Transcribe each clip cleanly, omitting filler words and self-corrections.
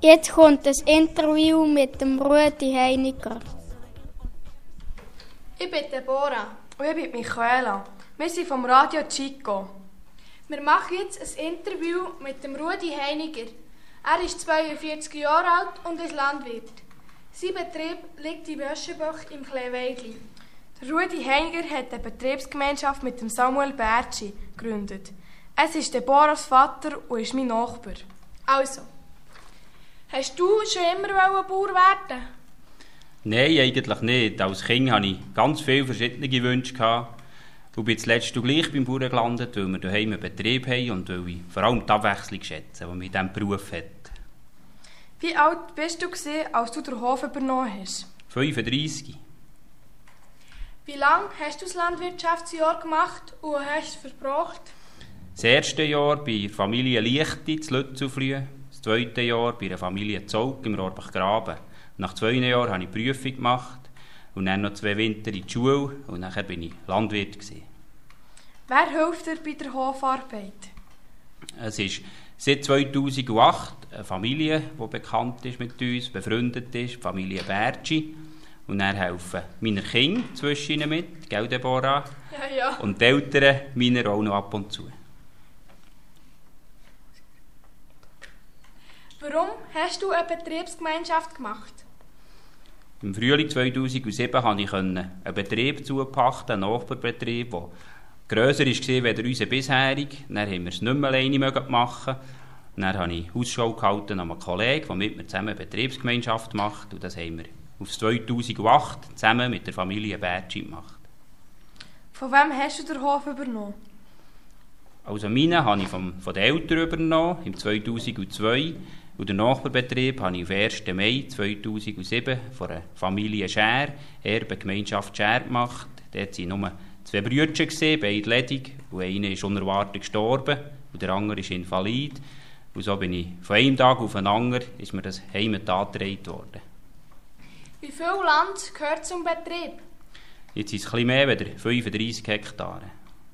Jetzt kommt das Interview mit dem Rudi Heiniger. Ich bin Deborah. Und ich bin Michaela. Wir sind vom Radio Chico. Wir machen jetzt ein Interview mit dem Rudi Heiniger. Er ist 42 Jahre alt und ist Landwirt. Sein Betrieb liegt in Böschenbach im Kleeweidli. Rudi Heiniger hat eine Betriebsgemeinschaft mit dem Samuel Bertschi gegründet. Es ist Deborahs Vater und ist mein Nachbar. Also, hast du schon immer Bauer werden? Nein, eigentlich nicht. Als Kind hatte ich ganz viele verschiedene Wünsche. Und bin zuletzt gleich beim Bauern gelandet, weil wir daheim einen Betrieb haben und weil ich vor allem die Abwechslung schätze, die man in diesem Beruf hat. Wie alt bist du, als du den Hof übernommen hast? 35. Wie lange hast du das Landwirtschaftsjahr gemacht und hast es verbracht? Das erste Jahr bei der Familie Lichti in Lützelflüh, das zweite Jahr bei der Familie Zolk im Rohrbachgraben. Nach 2 Jahren habe ich die Prüfung gemacht und dann noch 2 Winter in die Schule und nachher bin ich Landwirt gewesen. Wer hilft dir bei der Hofarbeit? Es ist seit 2008 eine Familie, die bekannt ist mit uns, befreundet ist, die Familie Bertschi. Und dann helfen meine Kinder zwischen ihnen mit, gell Deborah? Ja. Und die Eltern meiner auch noch ab und zu. Warum hast du eine Betriebsgemeinschaft gemacht? Im Frühling 2007 konnte ich einen Betrieb zupachten, einen Nachbarbetrieb, der grösser war als unser bisheriger. Dann haben wir es nicht mehr alleine machen. Dann habe ich Ausschau gehalten an einen Kollegen, der mit mir zusammen eine Betriebsgemeinschaft macht. Und das haben wir auf 2008 zusammen mit der Familie Bertschi gemacht. Von wem hast du den Hof übernommen? Also meinen habe ich von den Eltern übernommen, im 2002. Und den Nachbarbetrieb habe ich am 1. Mai 2007 von der Familie Schär, Erbengemeinschaft Schär gemacht. Dort waren nur 2 Brüder, beide ledig. Und einer ist unerwartet gestorben und der andere ist invalid. Und so bin ich von einem Tag auf den anderen ist mir das Heim angetragen worden. Wie viel Land gehört zum Betrieb? Jetzt ist es etwas mehr als 35 Hektare.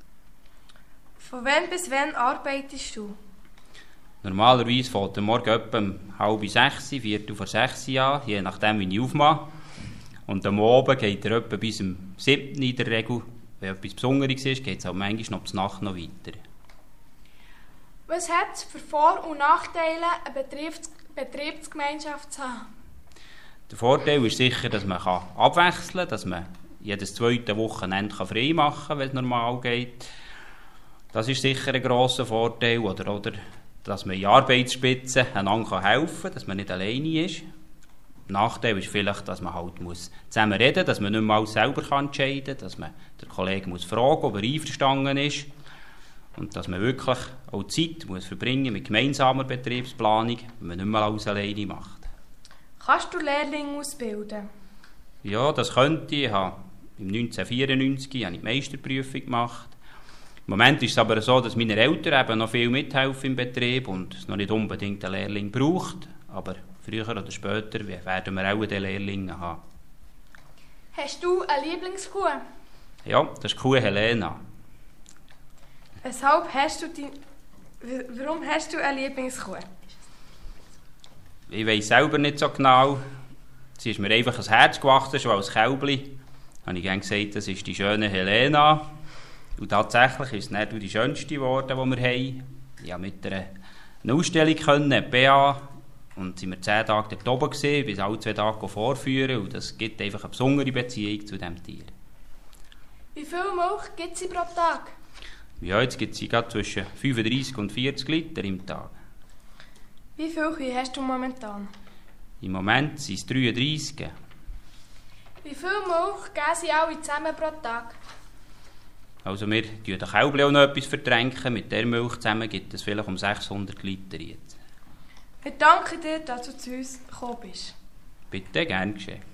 Von wann bis wann arbeitest du? Normalerweise fängt der Morgen etwa um 5:30, 5:45 an, je nachdem, wie ich aufmache. Und am Abend geht er etwa bis um 7 in der Regel. Wenn etwas Besonderes ist, geht es auch manchmal noch bis Nacht noch weiter. Was hat es für Vor- und Nachteile, eine Betriebsgemeinschaft zu haben? Der Vorteil ist sicher, dass man abwechseln kann, dass man jedes zweite Wochenende frei machen kann, wenn es normal geht. Das ist sicher ein grosser Vorteil. Oder dass man in Arbeitsspitzen einander helfen kann, dass man nicht alleine ist. Der Nachteil ist vielleicht, dass man halt zusammen reden muss, dass man nicht mal selber entscheiden kann, dass man den Kollegen fragen muss, ob er einverstanden ist. Und dass man wirklich auch Zeit verbringen muss mit gemeinsamer Betriebsplanung, wenn man nicht mehr alles alleine macht. Kannst du Lehrlinge ausbilden? Ja, das könnte ich. Im 1994 habe ich die Meisterprüfung gemacht. Im Moment ist es aber so, dass meine Eltern eben noch viel mithelfen im Betrieb und es noch nicht unbedingt einen Lehrling braucht. Aber früher oder später werden wir auch den Lehrling haben. Hast du eine Lieblingskuh? Ja, das ist die Kuh Helena. Warum hast du eine Lieblingskuh? Ich weiss selber nicht so genau. Sie ist mir einfach ans Herz gewachsen, schon als Kälbli. Da habe ich gerne gesagt, das ist die schöne Helena. Und tatsächlich ist es nicht die schönste geworden, die wir haben. Ich konnte mit einer Ausstellung BA, und sind wir 10 Tage dort oben gewesen, bis alle 2 Tage vorführen. Und das gibt einfach eine besondere Beziehung zu diesem Tier. Wie viel Milch gibt es pro Tag? Ja, jetzt gibt es gerade zwischen 35 und 40 Liter im Tag. Wie viele Kühe hast du momentan? Im Moment sind es 33. Wie viel Milch geben sie alle zusammen pro Tag? Also wir tun den Kälbchen auch noch etwas vertränken. Mit der Milch zusammen gibt es vielleicht um 600 Liter jetzt. Wir danken dir, dass du zu uns gekommen bist. Bitte, gern geschehen.